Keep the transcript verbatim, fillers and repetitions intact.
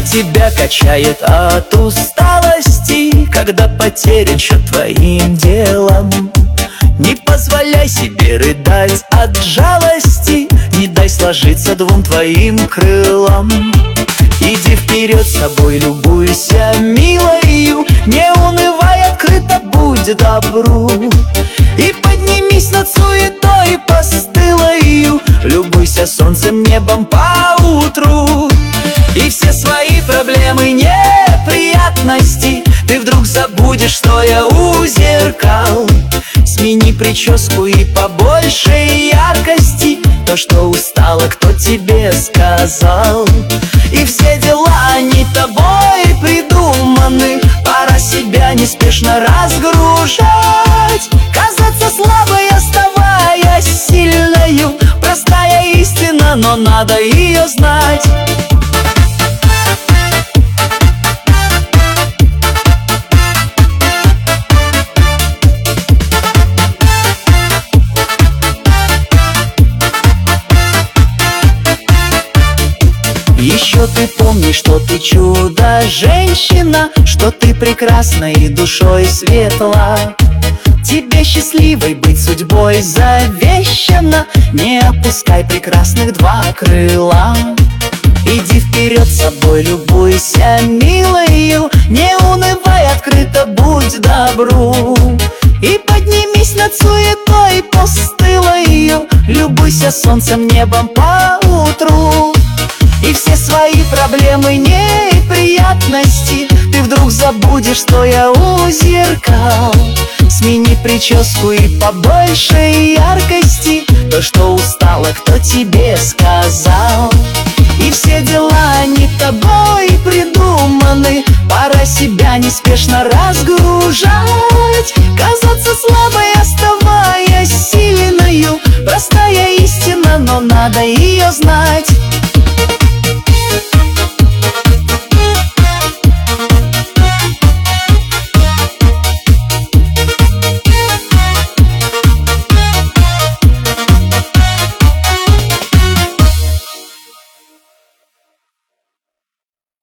тебя качает от усталости, когда потерян счет твоим делам. Не позволяй себе рыдать от жалости, не дай сложиться двум твоим крылам. Иди вперед, с собой любуйся, милою, не унывай, открыто будь добру. И поднимись над суетой постылою, любуйся солнцем, небом поутру. И все свои проблемы, неприятности ты вдруг забудешь, стоя у зеркал. Смени прическу и побольше яркости, то, что устало, кто тебе сказал. И все дела не тобой придуманы, пора себя неспешно разгружать. Казаться слабой, оставаясь сильною, простая истина, но надо ее знать. Еще ты помни, что ты чудо-женщина, что ты прекрасна и душой светла. Тебе счастливой быть судьбой завещано, не опускай прекрасных два крыла. Иди вперед, с собой любуйся, милою, не унывай, открыто будь добру. И поднимись над суетой постылою, любуйся солнцем, небом поутру. И все свои проблемы, неприятности ты вдруг забудешь, стоя у зеркал. Смени прическу и побольше яркости, то, что устало, кто тебе сказал. И все дела не тобой придуманы, пора себя неспешно разгружать. Казаться слабой,